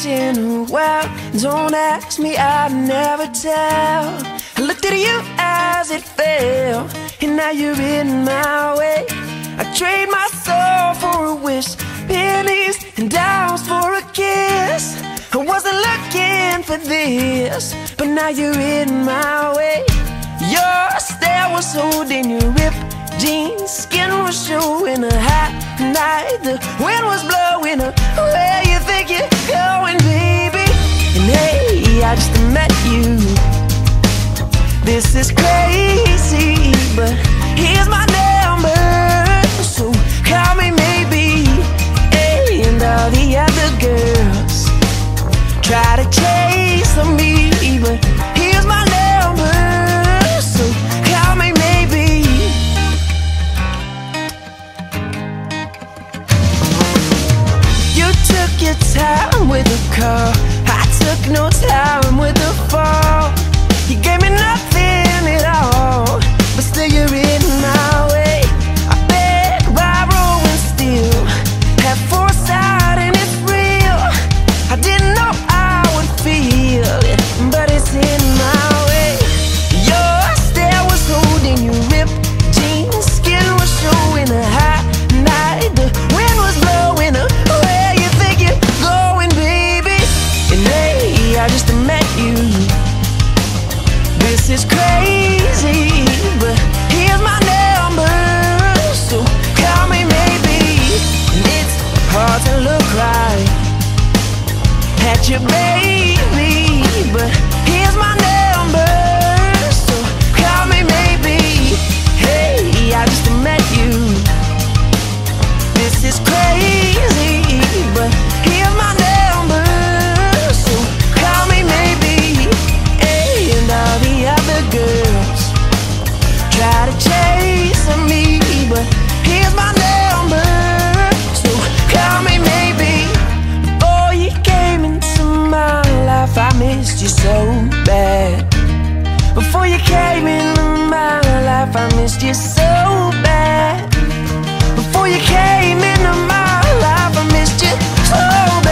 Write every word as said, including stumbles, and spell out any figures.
in a while. Don't ask me, I'd never tell. I looked at you as it fell, and now you're in my way. I trade my soul for a wish, pennies and dimes for a kiss. I wasn't looking for this, but now you're in my way. Your stare was holding your ripped jeans, skin was showing a hot night. The wind was blowing away. You think you're going, baby? And hey, I just met you. This is crazy, but here's my number, so call me maybe. Hey, and all the other girls try to chase me, but here's my number, so call me maybe. You took your time with the call, I took no time with the fall. You gave me nothing at all, but still you're in my way. I beg, borrow, and steal, have foresight and it's real. I didn't know I would feel it, but it's in my way. Your stare was holding your ripped jeans, skin was showing a hot night. The wind was blowing away. You think you're going, baby? And hey, I just met you. This is crazy, but here's my number, so call me maybe. And it's hard to look right at you, baby, but here's my number, so call me maybe. Hey, I just met you. This is crazy, but here's my number, so call me maybe. Hey, and all the other girls try to chase me, but here's my number, so call me maybe. Before you came into my life, I missed you so bad. Before you came into my life, I missed you so bad. Before you came into my life, I missed you so bad.